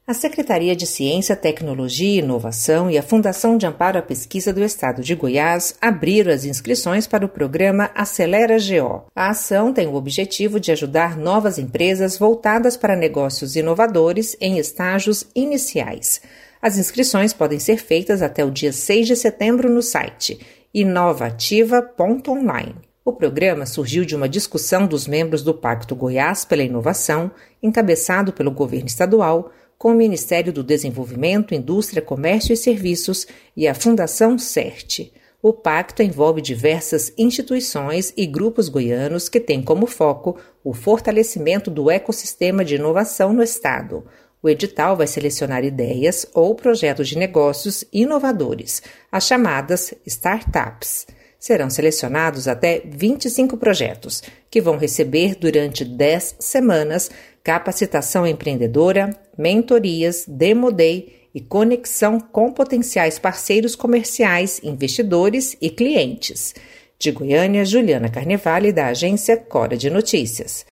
A Secretaria de Ciência, Tecnologia e Inovação e a Fundação de Amparo à Pesquisa do Estado de Goiás abriram as inscrições para o programa Acelera GO. A ação tem o objetivo de ajudar novas empresas voltadas para negócios inovadores em estágios iniciais. As inscrições podem ser feitas até o dia 6 de setembro no site inovativa.online. O programa surgiu de uma discussão dos membros do Pacto Goiás pela Inovação, encabeçado pelo governo estadual, com o Ministério do Desenvolvimento, Indústria, Comércio e Serviços e a Fundação CERT. O pacto envolve diversas instituições e grupos goianos que têm como foco o fortalecimento do ecossistema de inovação no Estado. O edital vai selecionar ideias ou projetos de negócios inovadores, as chamadas startups. Serão selecionados até 25 projetos, que vão receber durante 10 semanas capacitação empreendedora, mentorias, Demo Day e conexão com potenciais parceiros comerciais, investidores e clientes. De Goiânia, Juliana Carnevale, da agência Cora de Notícias.